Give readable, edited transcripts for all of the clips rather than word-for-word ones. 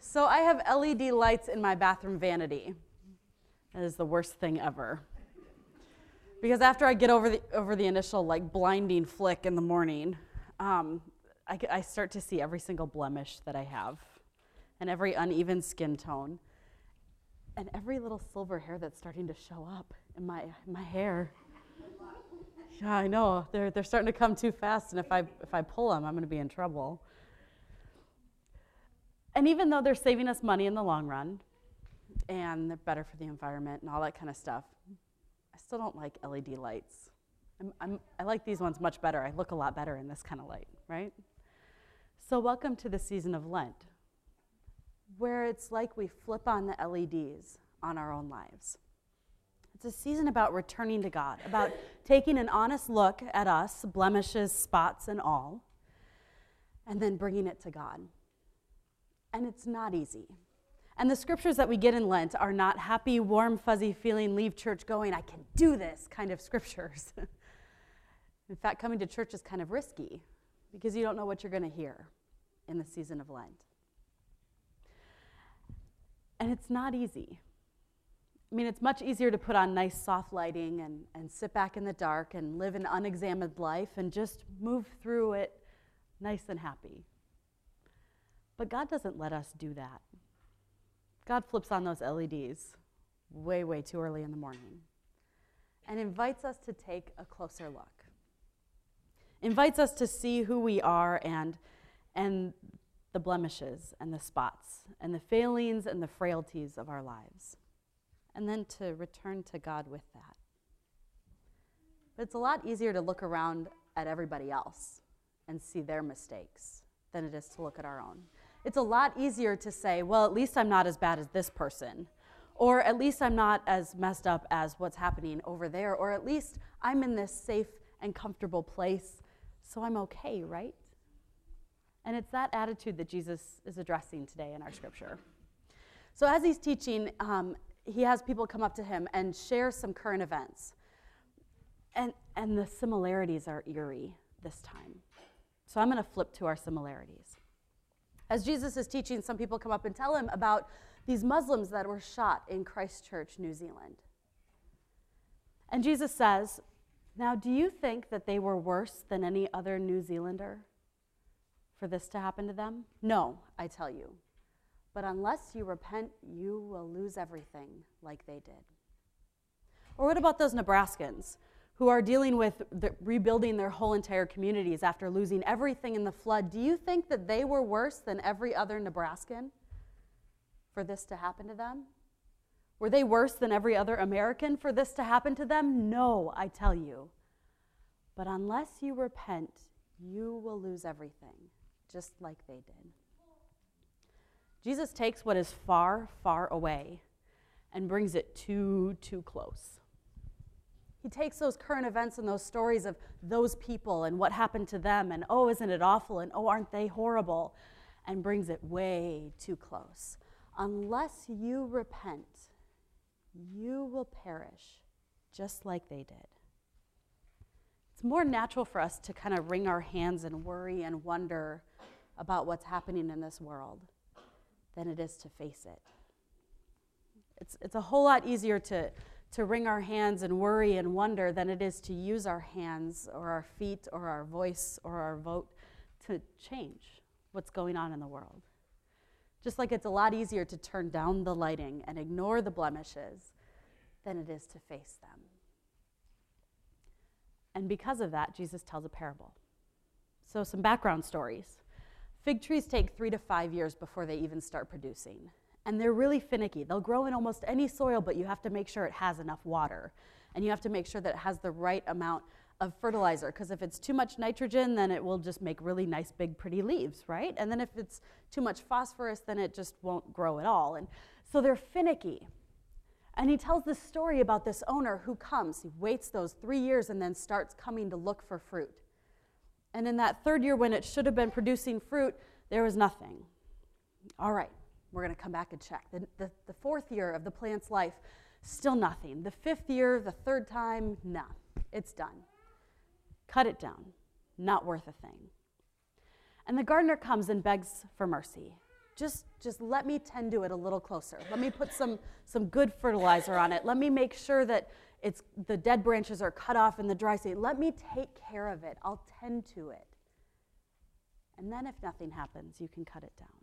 So I have LED lights in my bathroom vanity. That is the worst thing ever. Because after I get over the initial blinding flick in the morning, I start to see every single blemish that I have, and every uneven skin tone, and every little silver hair that's starting to show up in my hair. Yeah, I know they're starting to come too fast, and if I pull them, I'm going to be in trouble. And even though they're saving us money in the long run, and they're better for the environment and all that kind of stuff, I still don't like LED lights. I like these ones much better. I look a lot better in this kind of light, right? So welcome to the season of Lent, where it's like we flip on the LEDs on our own lives. It's a season about returning to God, about taking an honest look at us, blemishes, spots, and all, and then bringing it to God. And it's not easy. And the scriptures that we get in Lent are not happy, warm, fuzzy feeling, leave church going, I can do this kind of scriptures. In fact, coming to church is kind of risky because you don't know what you're going to hear in the season of Lent. And it's not easy. I mean, it's much easier to put on nice soft lighting and sit back in the dark and live an unexamined life and just move through it nice and happy. But God doesn't let us do that. God flips on those LEDs way, way too early in the morning and invites us to take a closer look. Invites us to see who we are and the blemishes and the spots and the failings and the frailties of our lives, and then to return to God with that. But it's a lot easier to look around at everybody else and see their mistakes than it is to look at our own. It's a lot easier to say, well, at least I'm not as bad as this person, or at least I'm not as messed up as what's happening over there, or at least I'm in this safe and comfortable place, so I'm okay, right? And it's that attitude that Jesus is addressing today in our scripture. So as he's teaching, he has people come up to him and share some current events. And the similarities are eerie this time. So I'm going to flip to our similarities. As Jesus is teaching, some people come up and tell him about these Muslims that were shot in Christchurch, New Zealand. And Jesus says, now, do you think that they were worse than any other New Zealander for this to happen to them? No, I tell you. But unless you repent, you will lose everything like they did. Or what about those Nebraskans who are dealing with rebuilding their whole entire communities after losing everything in the flood? Do you think that they were worse than every other Nebraskan for this to happen to them? Were they worse than every other American for this to happen to them? No, I tell you. But unless you repent, you will lose everything, just like they did. Jesus takes what is far, far away and brings it too close. He takes those current events and those stories of those people and what happened to them and, oh, isn't it awful, and oh, aren't they horrible, and brings it way too close. Unless you repent, you will perish just like they did. It's more natural for us to kind of wring our hands and worry and wonder about what's happening in this world than it is to face it. It's a whole lot easier to wring our hands and worry and wonder than it is to use our hands or our feet or our voice or our vote to change what's going on in the world. Just like it's a lot easier to turn down the lighting and ignore the blemishes than it is to face them. And because of that, Jesus tells a parable. So some background stories. Fig trees take 3 to 5 years before they even start producing. And they're really finicky. They'll grow in almost any soil, but you have to make sure it has enough water. And you have to make sure that it has the right amount of fertilizer, because if it's too much nitrogen, then it will just make really nice, big, pretty leaves, right? And then if it's too much phosphorus, then it just won't grow at all. And so they're finicky. And he tells this story about this owner who comes. He waits those 3 years and then starts coming to look for fruit. And in that third year, when it should have been producing fruit, there was nothing. All right, we're going to come back and check. The fourth year of the plant's life, still nothing. The fifth year, the third time, nah, it's done. Cut it down. Not worth a thing. And the gardener comes and begs for mercy. Just let me tend to it a little closer. Let me put some good fertilizer on it. Let me make sure that the dead branches are cut off in the dry season. Let me take care of it. I'll tend to it. And then if nothing happens, you can cut it down.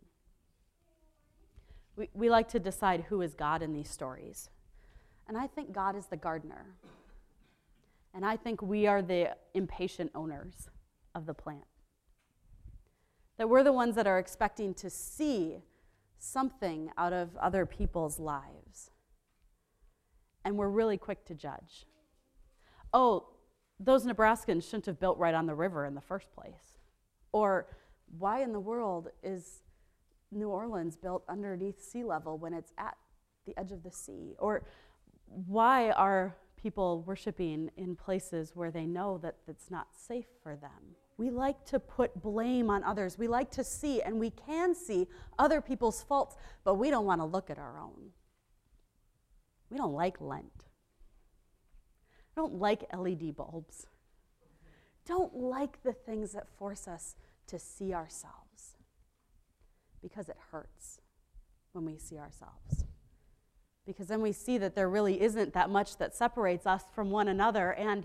We like to decide who is God in these stories. And I think God is the gardener. And I think we are the impatient owners of the plant. That we're the ones that are expecting to see something out of other people's lives. And we're really quick to judge. Oh, those Nebraskans shouldn't have built right on the river in the first place. Or why in the world is New Orleans built underneath sea level when it's at the edge of the sea? Or why are people worshiping in places where they know that it's not safe for them? We like to put blame on others. We like to see, and we can see, other people's faults, but we don't want to look at our own. We don't like Lent. We don't like LED bulbs. Don't like the things that force us to see ourselves, because it hurts when we see ourselves. Because then we see that there really isn't that much that separates us from one another, and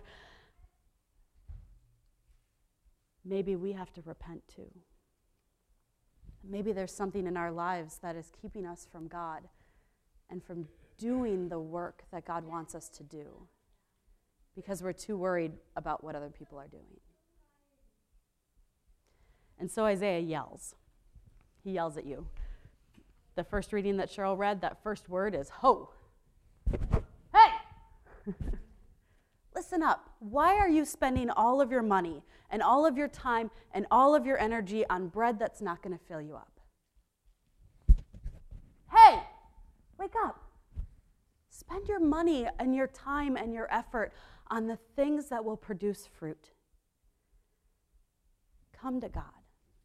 maybe we have to repent too. Maybe there's something in our lives that is keeping us from God and from doing the work that God wants us to do because we're too worried about what other people are doing. And so Isaiah yells. He yells at you. The first reading that Cheryl read, that first word is ho. Hey! Listen up. Why are you spending all of your money and all of your time and all of your energy on bread that's not going to fill you up? Hey! Wake up. Spend your money and your time and your effort on the things that will produce fruit. Come to God.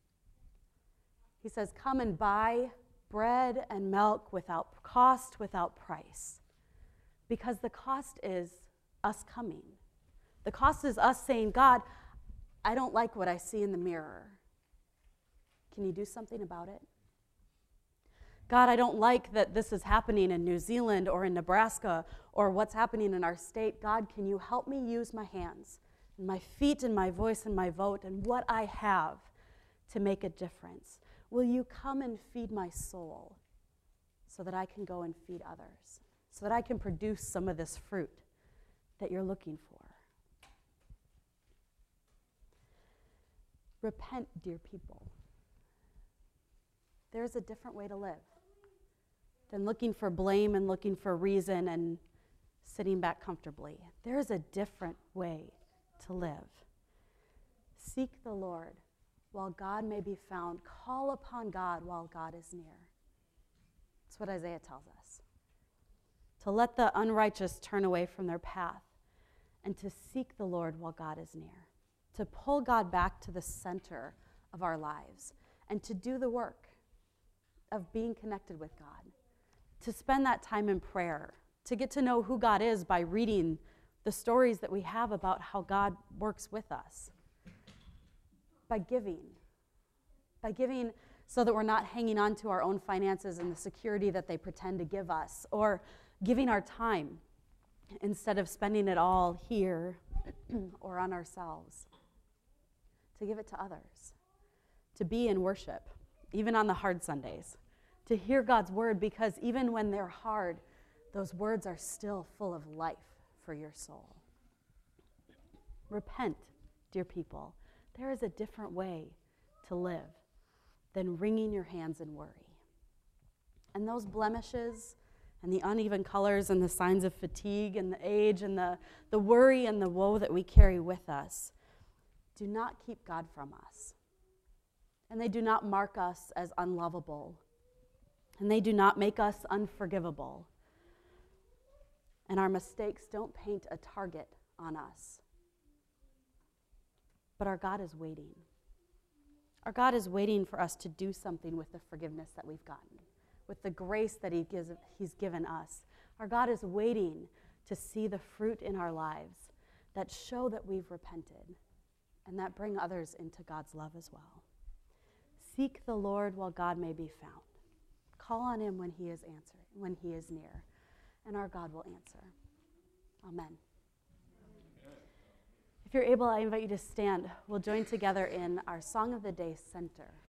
He says, come and buy bread and milk without cost, without price. Because the cost is us coming. The cost is us saying, God, I don't like what I see in the mirror. Can you do something about it? God, I don't like that this is happening in New Zealand or in Nebraska or what's happening in our state. God, can you help me use my hands and my feet and my voice and my vote and what I have to make a difference? Will you come and feed my soul so that I can go and feed others, so that I can produce some of this fruit that you're looking for? Repent, dear people. There's a different way to live than looking for blame and looking for reason and sitting back comfortably. There is a different way to live. Seek the Lord while God may be found. Call upon God while God is near. That's what Isaiah tells us. To let the unrighteous turn away from their path and to seek the Lord while God is near. To pull God back to the center of our lives and to do the work of being connected with God. To spend that time in prayer. To get to know who God is by reading the stories that we have about how God works with us. By giving so that we're not hanging on to our own finances and the security that they pretend to give us, or giving our time instead of spending it all here or on ourselves. To give it to others. To be in worship, even on the hard Sundays. To hear God's word, because even when they're hard, those words are still full of life for your soul. Repent, dear people. There is a different way to live than wringing your hands in worry. And those blemishes and the uneven colors and the signs of fatigue and the age and the worry and the woe that we carry with us do not keep God from us. And they do not mark us as unlovable. And they do not make us unforgivable. And our mistakes don't paint a target on us. But our God is waiting. Our God is waiting for us to do something with the forgiveness that we've gotten, with the grace that He's given us. Our God is waiting to see the fruit in our lives that show that we've repented and that bring others into God's love as well. Seek the Lord while God may be found. Call on him when he is answering, when he is near, and our God will answer. Amen. If you're able, I invite you to stand. We'll join together in our Song of the Day Center.